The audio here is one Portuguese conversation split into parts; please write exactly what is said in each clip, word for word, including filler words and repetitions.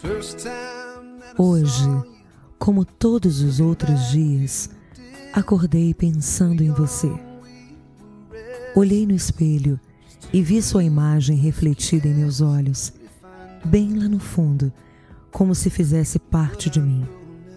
Hoje, como todos os outros dias, acordei pensando em você. Olhei no espelho e vi sua imagem refletida em meus olhos, bem lá no fundo, como se fizesse parte de mim.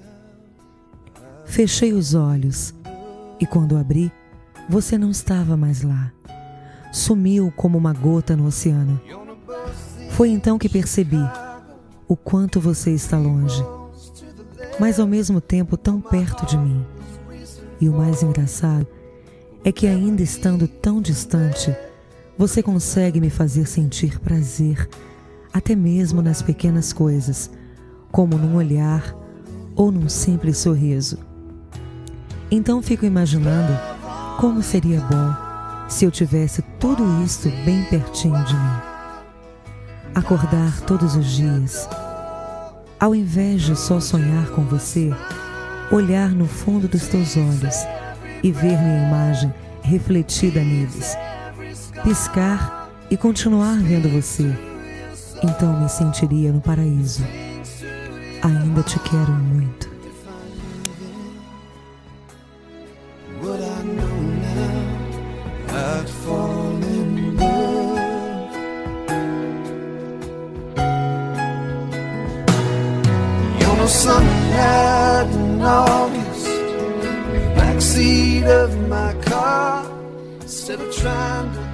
Fechei os olhos e quando abri, você não estava mais lá. Sumiu como uma gota no oceano. Foi então que percebi o quanto você está longe, mas ao mesmo tempo tão perto de mim. E o mais engraçado é que ainda estando tão distante, você consegue me fazer sentir prazer, até mesmo nas pequenas coisas, como num olhar ou num simples sorriso. Então fico imaginando como seria bom se eu tivesse tudo isto bem pertinho de mim. Acordar todos os dias, ao invés de só sonhar com você, olhar no fundo dos teus olhos e ver minha imagem refletida neles, piscar e continuar vendo você, então me sentiria no paraíso. Ainda te quero muito. Sunny night in August, backseat of my car, instead of trying to